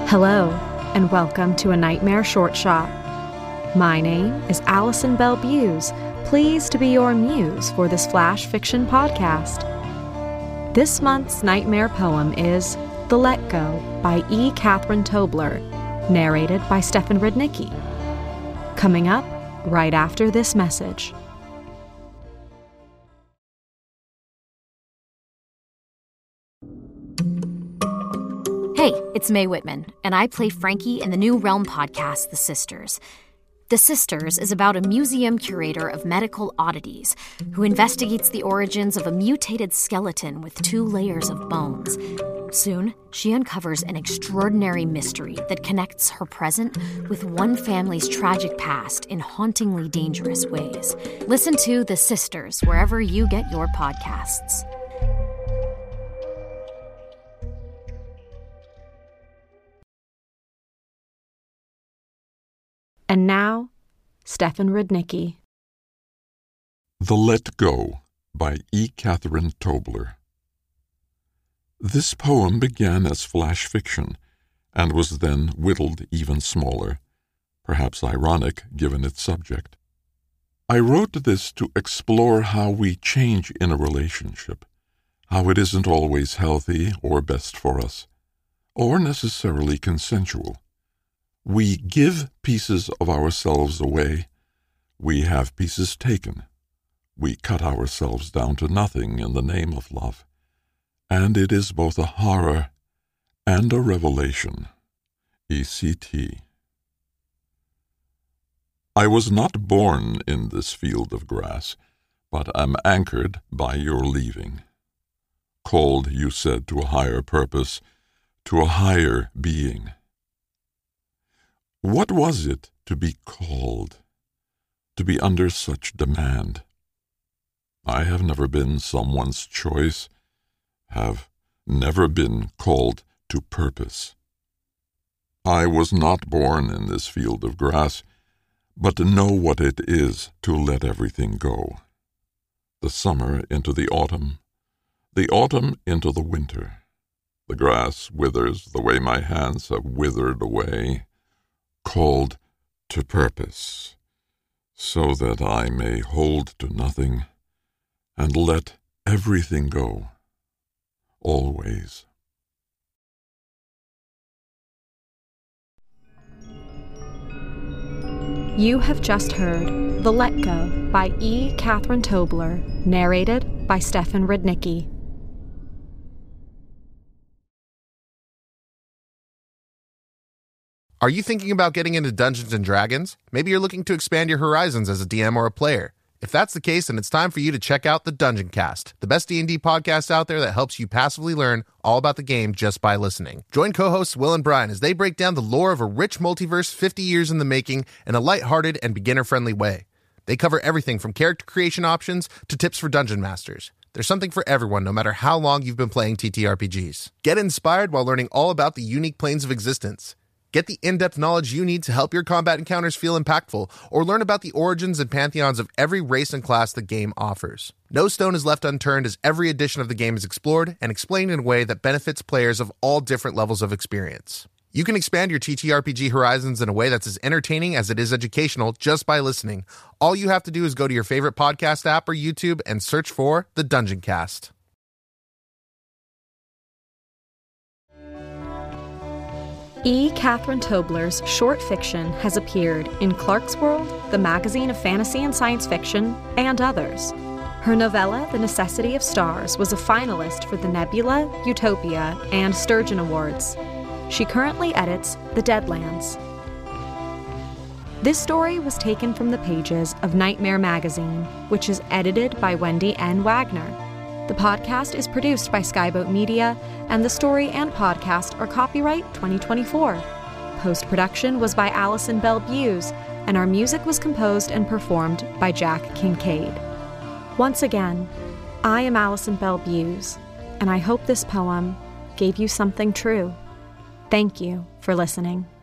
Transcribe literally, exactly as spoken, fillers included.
Hello, and welcome to A Nightmare Short Shot. My name is Allison Bell Buse, pleased to be your muse for this flash fiction podcast. This month's nightmare poem is The Let Go by E. Catherine Tobler, narrated by Stefan Rudnicki. Coming up right after this message. Hey, it's Mae Whitman, and I play Frankie in the new Realm podcast, The Sisters. The Sisters is about a museum curator of medical oddities who investigates the origins of a mutated skeleton with two layers of bones. Soon, she uncovers an extraordinary mystery that connects her present with one family's tragic past in hauntingly dangerous ways. Listen to The Sisters wherever you get your podcasts. And now, Stefan Rudnicki. The Let Go by E. Catherine Tobler. This poem began as flash fiction and was then whittled even smaller, perhaps ironic given its subject. I wrote this to explore how we change in a relationship, how it isn't always healthy or best for us, or necessarily consensual. We give pieces of ourselves away. We have pieces taken. We cut ourselves down to nothing in the name of love. And it is both a horror and a revelation. E C T. I was not born in this field of grass, but am anchored by your leaving. Called, you said, to a higher purpose, to a higher being. What was it to be called, to be under such demand? I have never been someone's choice, have never been called to purpose. I was not born in this field of grass, but to know what it is to let everything go. The summer into the autumn, the autumn into the winter. The grass withers the way my hands have withered away. Called to purpose, so that I may hold to nothing and let everything go, always. You have just heard The Let Go by E. Catherine Tobler, narrated by Stefan Rudnicki. Are you thinking about getting into Dungeons and Dragons? Maybe you're looking to expand your horizons as a D M or a player. If that's the case, then it's time for you to check out the Dungeon Cast, the best D and D podcast out there that helps you passively learn all about the game just by listening. Join co-hosts Will and Brian as they break down the lore of a rich multiverse fifty years in the making in a lighthearted and beginner-friendly way. They cover everything from character creation options to tips for dungeon masters. There's something for everyone, no matter how long you've been playing T T R P Gs. Get inspired while learning all about the unique planes of existence. Get the in-depth knowledge you need to help your combat encounters feel impactful, or learn about the origins and pantheons of every race and class the game offers. No stone is left unturned as every edition of the game is explored and explained in a way that benefits players of all different levels of experience. You can expand your T T R P G horizons in a way that's as entertaining as it is educational just by listening. All you have to do is go to your favorite podcast app or YouTube and search for The Dungeon Cast. E. Catherine Tobler's short fiction has appeared in Clarkesworld, the magazine of fantasy and science fiction, and others. Her novella, The Necessity of Stars, was a finalist for the Nebula, Utopia, and Sturgeon Awards. She currently edits The Deadlands. This story was taken from the pages of Nightmare Magazine, which is edited by Wendy N. Wagner. The podcast is produced by Skyboat Media, and the story and podcast are copyright twenty twenty-four. Post-production was by Allison Bell Buse, and our music was composed and performed by Jack Kincaid. Once again, I am Allison Bell Buse, and I hope this poem gave you something true. Thank you for listening.